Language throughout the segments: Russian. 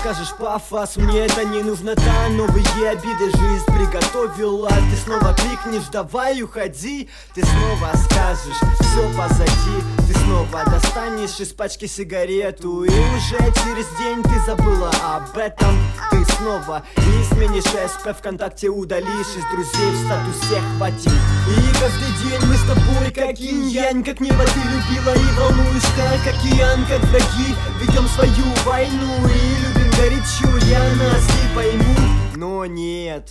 скажешь пафос, мне это не нужно, да, новые обиды жизнь приготовила. Ты снова крикнешь, давай уходи, ты снова скажешь, все позади. Ты снова достанешь из пачки сигарету, и уже через день ты забыла об этом. Ты снова не изменишь СП, ВКонтакте удалишь, из друзей в статусе хватит. И каждый день мы с тобой как инь-янь, как небо ты любила и волнуешь, как океан, как враги. Ведем свою войну и любим горячо, я нас не пойму. Но нет,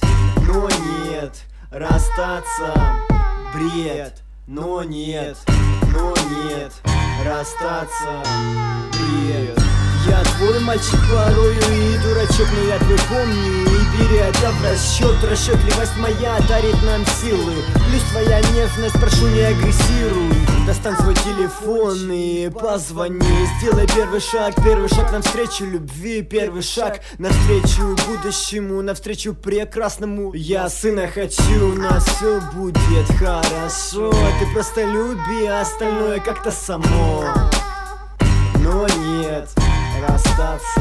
расстаться бред. Но нет, расстаться бред. Я твой мальчик порою и дурачок, но я твой помню и бери это в расчет. Расчетливость моя дарит нам силы, плюс твоя нежность, прошу не агрессируй. Достань свой телефон и позвони. Сделай первый шаг навстречу любви. Первый шаг навстречу будущему, навстречу прекрасному. Я сына хочу, у нас все будет хорошо. Ты просто люби, а остальное как-то само. Но нет, расстаться.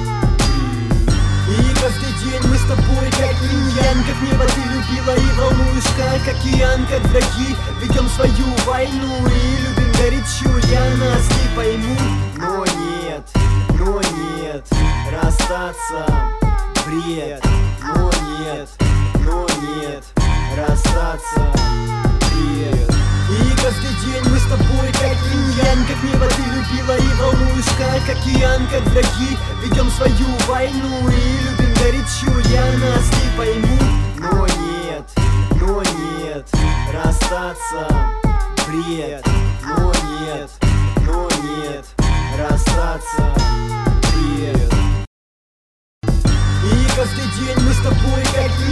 И каждый день мы с тобой как инь-янь, как небо ты любила и волнуешь, как океан, как враги. Ведем свою войну и любим горячо, я нас не пойму. Но нет, расстаться бред. Но нет, расстаться бред. И каждый день мы с тобой как инь-янь, как небо ты любила и волнуешь, как океан, как враги. Ведем свою войну и любим горячо, я нас не пойму. Но нет, расстаться бред. Но нет, расстаться бред. И каждый день мы с тобой как